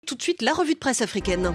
Tout de suite, la revue de presse africaine.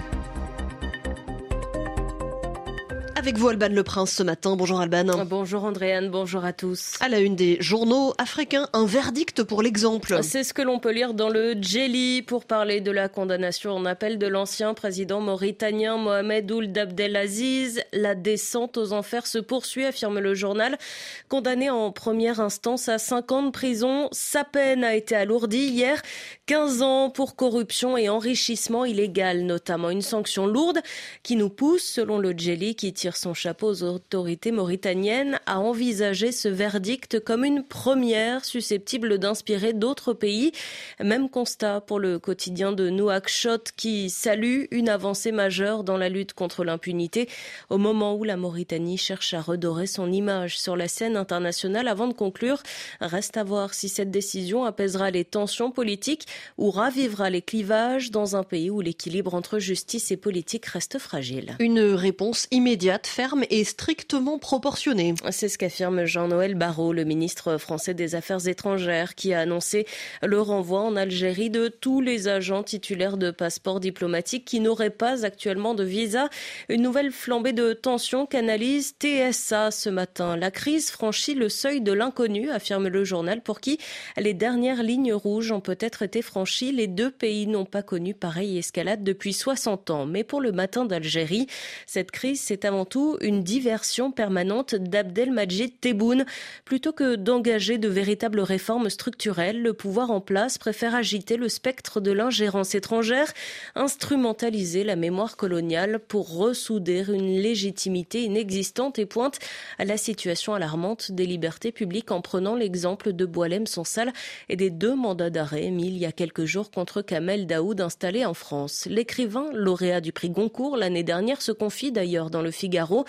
Avec vous, Alban Le Prince, ce matin. Bonjour Alban. Bonjour Andréane, bonjour à tous. À la une des journaux africains, un verdict pour l'exemple. C'est ce que l'on peut lire dans le Djeli pour parler de la condamnation en appel de l'ancien président mauritanien Mohamed Ould Abdelaziz. La descente aux enfers se poursuit, affirme le journal. Condamné en première instance à 5 ans de prison, sa peine a été alourdie hier. 15 ans pour corruption et enrichissement illégal, notamment une sanction lourde qui nous pousse, selon le Djeli, qui tire son chapeau aux autorités mauritaniennes, à envisager ce verdict comme une première susceptible d'inspirer d'autres pays. Même constat pour le quotidien de Nouakchott qui salue une avancée majeure dans la lutte contre l'impunité au moment où la Mauritanie cherche à redorer son image sur la scène internationale. Avant de conclure, reste à voir si cette décision apaisera les tensions politiques ou ravivera les clivages dans un pays où l'équilibre entre justice et politique reste fragile. Une réponse immédiate, ferme et strictement proportionnée. C'est ce qu'affirme Jean-Noël Barrot, le ministre français des Affaires étrangères, qui a annoncé le renvoi en Algérie de tous les agents titulaires de passeports diplomatiques qui n'auraient pas actuellement de visa. Une nouvelle flambée de tensions qu'analyse TSA ce matin. La crise franchit le seuil de l'inconnu, affirme le journal, pour qui les dernières lignes rouges ont peut-être été franchies. Les deux pays n'ont pas connu pareille escalade depuis 60 ans. Mais pour le matin d'Algérie, cette crise, c'est avant tout une diversion permanente d'Abdelmadjid Tebboune. Plutôt que d'engager de véritables réformes structurelles, le pouvoir en place préfère agiter le spectre de l'ingérence étrangère, instrumentaliser la mémoire coloniale pour ressouder une légitimité inexistante et pointe à la situation alarmante des libertés publiques en prenant l'exemple de Boualem Sansal et des 2 mandats d'arrêt émis il y a quelques jours contre Kamel Daoud installé en France. L'écrivain lauréat du prix Goncourt l'année dernière se confie d'ailleurs dans le Figaro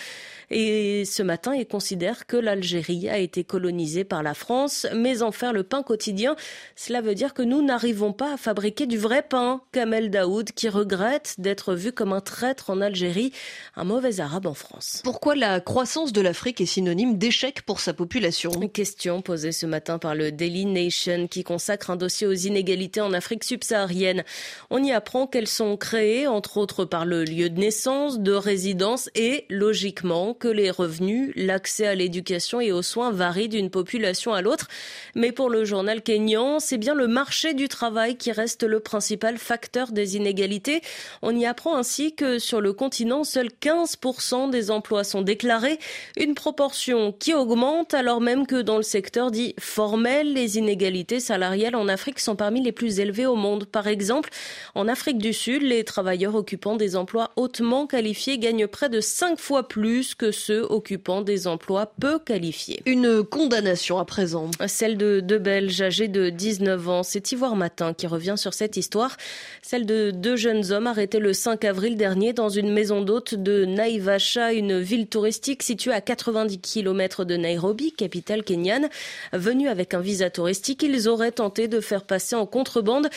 et ce matin il considère que l'Algérie a été colonisée par la France, mais en faire le pain quotidien, cela veut dire que nous n'arrivons pas à fabriquer du vrai pain. Kamel Daoud qui regrette d'être vu comme un traître en Algérie, un mauvais arabe en France. Pourquoi la croissance de l'Afrique est synonyme d'échec pour sa population ? Question posée ce matin par le Daily Nation qui consacre un dossier aux inégalités en Afrique subsaharienne. On y apprend qu'elles sont créées entre autres par le lieu de naissance, de résidence et, logiquement, que les revenus, l'accès à l'éducation et aux soins varient d'une population à l'autre. Mais pour le journal kényan, c'est bien le marché du travail qui reste le principal facteur des inégalités. On y apprend ainsi que sur le continent, seuls 15% des emplois sont déclarés, une proportion qui augmente alors même que dans le secteur dit formel, les inégalités salariales en Afrique sont parmi les plus élevées au monde. Par exemple, en Afrique du Sud, les travailleurs occupant des emplois hautement qualifiés gagnent près de 5 fois plus que ceux occupant des emplois peu qualifiés. Une condamnation à présent. Celle de 2 Belges âgés de 19 ans. C'est Ivoire Matin qui revient sur cette histoire. Celle de 2 jeunes hommes arrêtés le 5 avril dernier dans une maison d'hôte de Naivasha, une ville touristique située à 90 km de Nairobi, capitale kenyane. Venus avec un visa touristique, ils auraient tenté de faire passer en contrebande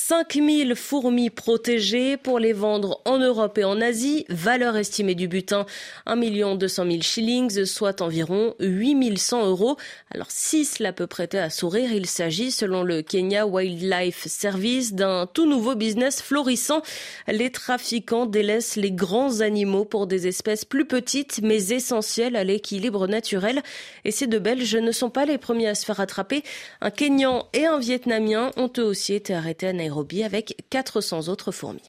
5000 fourmis protégées pour les vendre en Europe et en Asie. Valeur estimée du butin, 1 200 000 shillings, soit environ 8 100 €. Alors si cela peut prêter à sourire, il s'agit, selon le Kenya Wildlife Service, d'un tout nouveau business florissant. Les trafiquants délaissent les grands animaux pour des espèces plus petites mais essentielles à l'équilibre naturel. Et ces 2 Belges ne sont pas les premiers à se faire attraper. Un Kenyan et un Vietnamien ont eux aussi été arrêtés à Nairobi avec 400 autres fourmis.